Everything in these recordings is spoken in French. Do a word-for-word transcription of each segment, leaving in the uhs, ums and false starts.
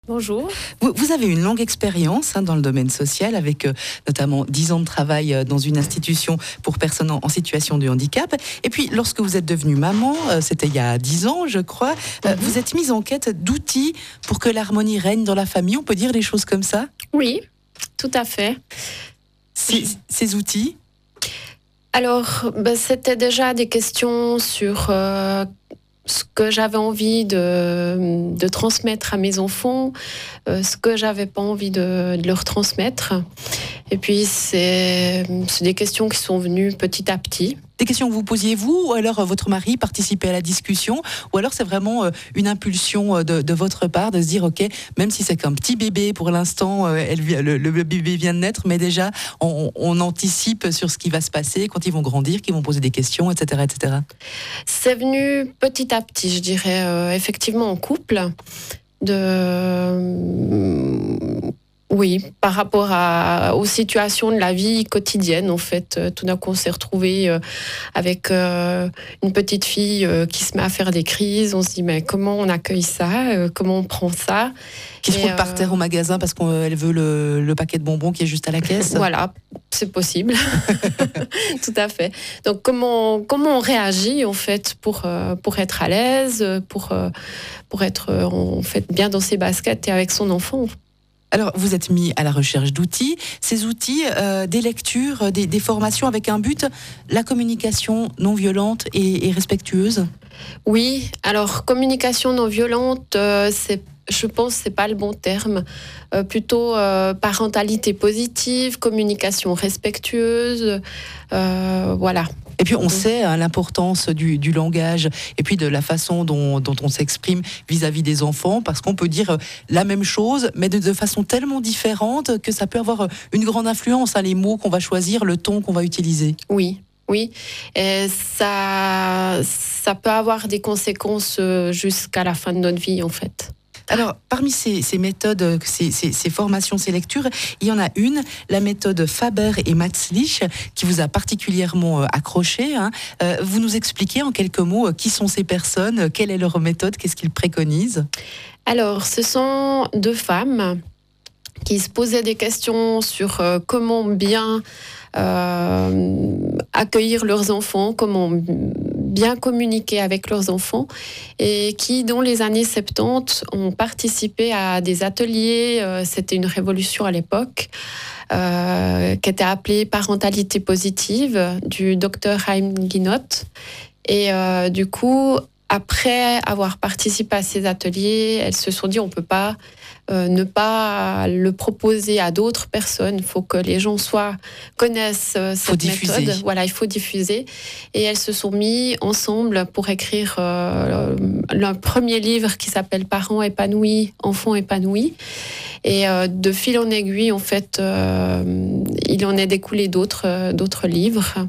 Bonjour. Vous, vous avez une longue expérience hein, dans le domaine social, avec euh, notamment dix ans de travail euh, dans une institution pour personnes en, en situation de handicap. Et puis, lorsque vous êtes devenue maman, euh, c'était il y a dix ans, je crois, euh, mm-hmm. vous êtes mise en quête d'outils pour que l'harmonie règne dans la famille. On peut dire des choses comme ça ? Oui, tout à fait. Ces, ces outils ? Alors, ben, c'était déjà des questions sur euh, ce que j'avais envie de, de transmettre à mes enfants, euh, ce que j'avais pas envie de, de leur transmettre. Et puis, c'est, c'est des questions qui sont venues petit à petit. Des questions que vous posiez vous, ou alors votre mari participait à la discussion, ou alors c'est vraiment une impulsion de, de votre part de se dire, ok, même si c'est qu'un petit bébé pour l'instant, elle, le, le bébé vient de naître, mais déjà on, on anticipe sur ce qui va se passer quand ils vont grandir, qu'ils vont poser des questions, et cetera, et cetera. C'est venu petit à petit, je dirais, euh, effectivement en couple, de... Oui, par rapport à, aux situations de la vie quotidienne, en fait. Tout d'un coup, on s'est retrouvés euh, avec euh, une petite fille euh, qui se met à faire des crises. On se dit, mais comment on accueille ça euh, Comment on prend ça Qui se roule euh... par terre au magasin parce qu'elle veut le, le paquet de bonbons qui est juste à la caisse. Voilà, c'est possible. Tout à fait. Donc, comment, comment on réagit, en fait, pour, euh, pour être à l'aise, pour, euh, pour être en fait, bien dans ses baskets et avec son enfant. Alors, vous êtes mis à la recherche d'outils. Ces outils, euh, des lectures, des, des formations avec un but, la communication non violente et, et respectueuse. Oui, alors communication non violente, euh, c'est, je pense que c'est pas le bon terme. Euh, plutôt euh, parentalité positive, communication respectueuse, euh, voilà. Et puis on sait hein, l'importance du, du langage et puis de la façon dont, dont on s'exprime vis-à-vis des enfants, parce qu'on peut dire la même chose, mais de, de façon tellement différente que ça peut avoir une grande influence, hein, les mots qu'on va choisir, le ton qu'on va utiliser. Oui. Oui, et ça, ça peut avoir des conséquences jusqu'à la fin de notre vie, en fait. Alors, parmi ces, ces méthodes, ces, ces, ces formations, ces lectures, il y en a une, la méthode Faber et Matzlich, qui vous a particulièrement accroché. Hein. Euh, vous nous expliquez en quelques mots qui sont ces personnes, quelle est leur méthode, qu'est-ce qu'ils préconisent ? Alors, ce sont deux femmes qui se posaient des questions sur euh, comment bien euh, accueillir leurs enfants, comment bien communiquer avec leurs enfants, et qui, dans les années soixante-dix, ont participé à des ateliers, euh, c'était une révolution à l'époque, euh, qui était appelée parentalité positive, du docteur Chaim Ginott. Et euh, du coup, après avoir participé à ces ateliers, elles se sont dit on ne peut pas euh, ne pas le proposer à d'autres personnes. Il faut que les gens soient, connaissent euh, cette diffuser. méthode. Voilà, il faut diffuser. Et elles se sont mis ensemble pour écrire euh, le premier livre qui s'appelle Parents épanouis, enfants épanouis. Et euh, de fil en aiguille, en fait, euh, il en est découlé d'autres, euh, d'autres livres.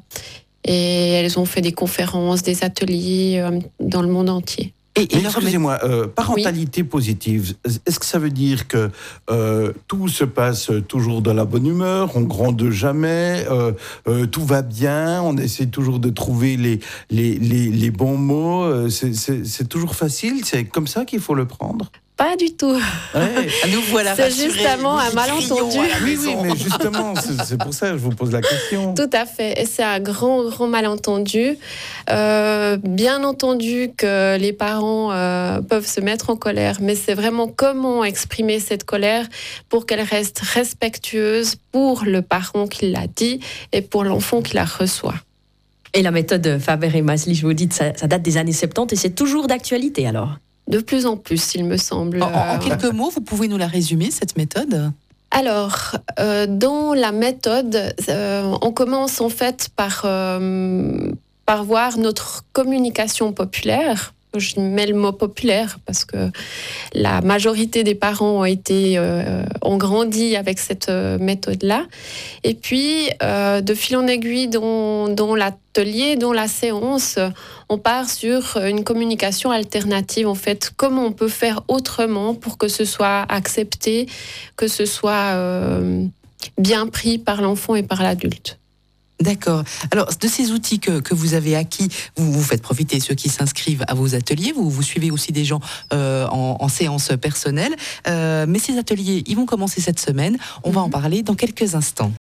Et elles ont fait des conférences, des ateliers euh, dans le monde entier. Et, et excusez-moi, euh, parentalité oui. positive, est-ce que ça veut dire que euh, tout se passe toujours dans la bonne humeur, on gronde jamais, euh, euh, tout va bien, on essaie toujours de trouver les, les, les, les bons mots, euh, c'est, c'est, c'est toujours facile, c'est comme ça qu'il faut le prendre ? Pas du tout. Ouais. Nous voilà c'est justement un malentendu. Oui, oui, mais justement, c'est, c'est pour ça que je vous pose la question. Tout à fait. Et c'est un grand, grand malentendu. Euh, bien entendu que les parents euh, peuvent se mettre en colère, mais c'est vraiment comment exprimer cette colère pour qu'elle reste respectueuse pour le parent qui l'a dit et pour l'enfant qui la reçoit. Et la méthode Faber et Matzlich, je vous dis, ça, ça date des années soixante-dix et c'est toujours d'actualité alors ? De plus en plus, il me semble. En, en quelques mots, vous pouvez nous la résumer, cette méthode ? Alors, euh, dans la méthode, euh, on commence en fait par, euh, par voir notre communication populaire. Je mets le mot populaire parce que la majorité des parents ont été euh, ont grandi avec cette euh, méthode-là. Et puis, euh, de fil en aiguille, dans, dans l'atelier, dans la séance, on part sur une communication alternative. En fait, comment on peut faire autrement pour que ce soit accepté, que ce soit euh, bien pris par l'enfant et par l'adulte. D'accord. Alors, de ces outils que, que vous avez acquis, vous, vous faites profiter ceux qui s'inscrivent à vos ateliers, vous, vous suivez aussi des gens euh, en, en séance personnelle, euh, mais ces ateliers, ils vont commencer cette semaine. On mm-hmm. va en parler dans quelques instants.